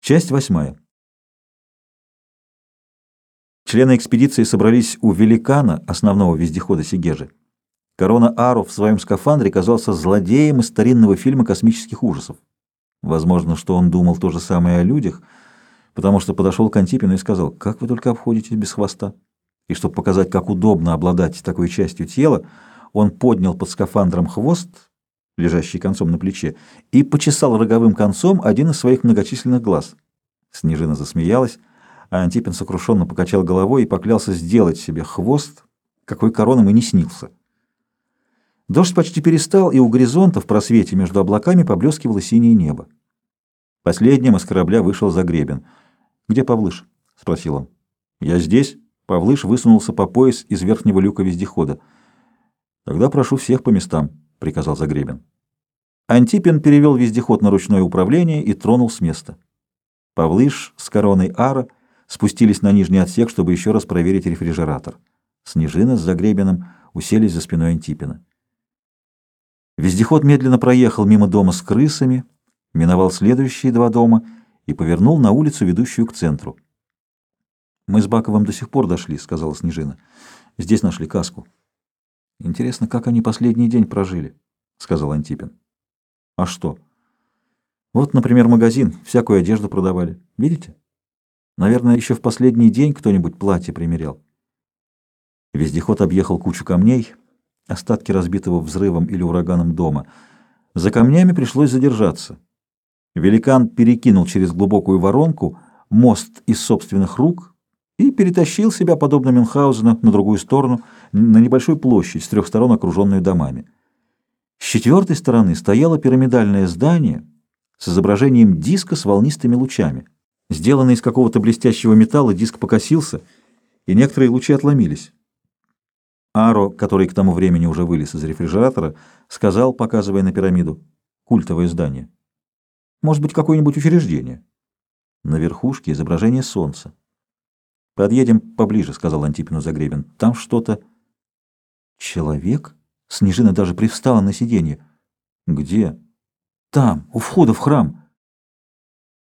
Часть 8. Члены экспедиции собрались у великана, основного вездехода Сигежи. Корона Ару в своем скафандре казался злодеем из старинного фильма космических ужасов. Возможно, что он думал то же самое о людях, потому что подошел к Антипину и сказал: «Как вы только обходитесь без хвоста?» И чтобы показать, как удобно обладать такой частью тела, он поднял под скафандром хвост, лежащий концом на плече, и почесал роговым концом один из своих многочисленных глаз. Снежина засмеялась, а Антипин сокрушенно покачал головой и поклялся сделать себе хвост, какой коронам и не снился. Дождь почти перестал, и у горизонта в просвете между облаками поблескивало синее небо. Последним из корабля вышел Загребин. «Где Павлыш?» — спросил он. «Я здесь». Павлыш высунулся по пояс из верхнего люка вездехода. «Тогда прошу всех по местам», — приказал Загребин. Антипин перевел вездеход на ручное управление и тронул с места. Павлыш с короной Ара спустились на нижний отсек, чтобы еще раз проверить рефрижератор. Снежина с Загребиным уселись за спиной Антипина. Вездеход медленно проехал мимо дома с крысами, миновал следующие два дома и повернул на улицу, ведущую к центру. «Мы с Баковым до сих пор дошли», — сказала Снежина. «Здесь нашли каску». «Интересно, как они последний день прожили», — сказал Антипин. «А что?» «Вот, например, магазин, всякую одежду продавали. Видите? Наверное, еще в последний день кто-нибудь платье примерял». Вездеход объехал кучу камней, остатки разбитого взрывом или ураганом дома. За камнями пришлось задержаться. Великан перекинул через глубокую воронку мост из собственных рук и перетащил себя, подобно Мюнхгаузену, на другую сторону, на небольшую площадь, с трех сторон окруженную домами. С четвертой стороны стояло пирамидальное здание с изображением диска с волнистыми лучами. Сделанный из какого-то блестящего металла, диск покосился, и некоторые лучи отломились. Аро, который к тому времени уже вылез из рефрижератора, сказал, показывая на пирамиду: «Культовое здание. Может быть, какое-нибудь учреждение». На верхушке изображение солнца. «Подъедем поближе», — сказал Антипину Загребин. «Там что-то...» «Человек?» Снежина даже привстала на сиденье. «Где?» «Там, у входа в храм.